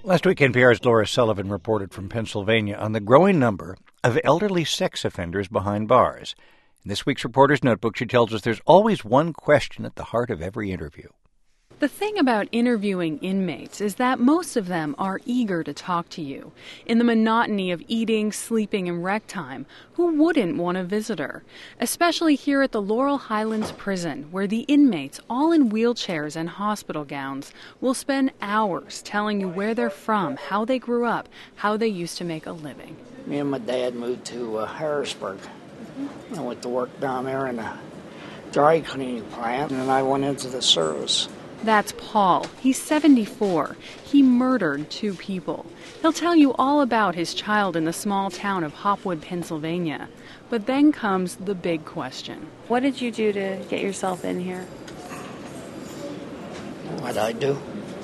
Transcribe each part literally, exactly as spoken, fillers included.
Last week, N P R's Laura Sullivan reported from Pennsylvania on the growing number of elderly sex offenders behind bars. In this week's Reporter's Notebook, she tells us there's always one question at the heart of every interview. The thing about interviewing inmates is that most of them are eager to talk to you. In the monotony of eating, sleeping, and rec time, who wouldn't want a visitor? Especially here at the Laurel Highlands Prison, where the inmates, all in wheelchairs and hospital gowns, will spend hours telling you where they're from, how they grew up, how they used to make a living. Me and my dad moved to uh, Harrisburg. I went to work down there in a dry cleaning plant, and then I went into the service. That's Paul. He's seventy-four. He murdered two people. He'll tell you all about his child in the small town of Hopwood, Pennsylvania. But then comes the big question. What did you do to get yourself in here? What'd I do?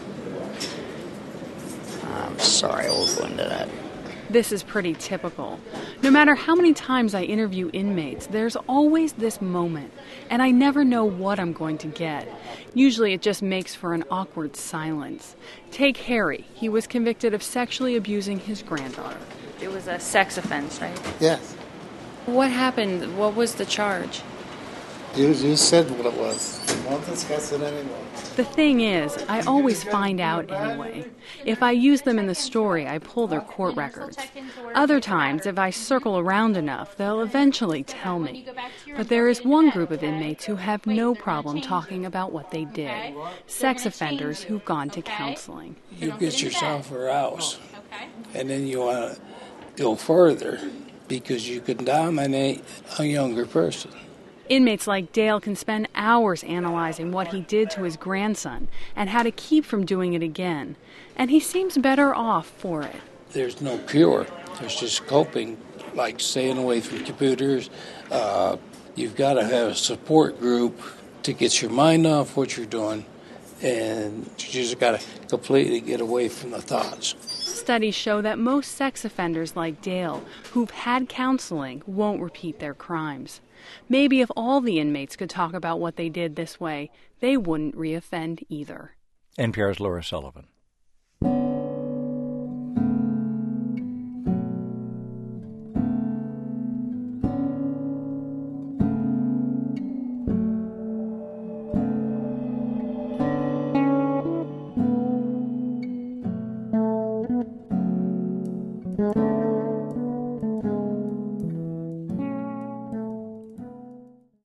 I'm sorry, I won't go into that. This is pretty typical. No matter how many times I interview inmates, there's always this moment, and I never know what I'm going to get. Usually it just makes for an awkward silence. Take Harry. He was convicted of sexually abusing his granddaughter. It was a sex offense, right? Yes. What happened? What was the charge? You, you said what it was. Won't discuss it anymore. The thing is, I always find out anyway. If I use them in the story, I pull their court records. Other times, if I circle around enough, they'll eventually tell me. But there is one group of inmates who have no problem talking about what they did. Sex offenders who've gone to counseling. You get yourself aroused, and then you want to go further because you can dominate a younger person. Inmates like Dale can spend hours analyzing what he did to his grandson and how to keep from doing it again. And he seems better off for it. There's no cure. There's just coping, like staying away from computers. Uh, you've got to have a support group to get your mind off what you're doing, and you just got to completely get away from the thoughts. Studies show that most sex offenders like Dale who've had counseling won't repeat their crimes. Maybe if all the inmates could talk about what they did this way, they wouldn't reoffend either. N P R's Laura Sullivan.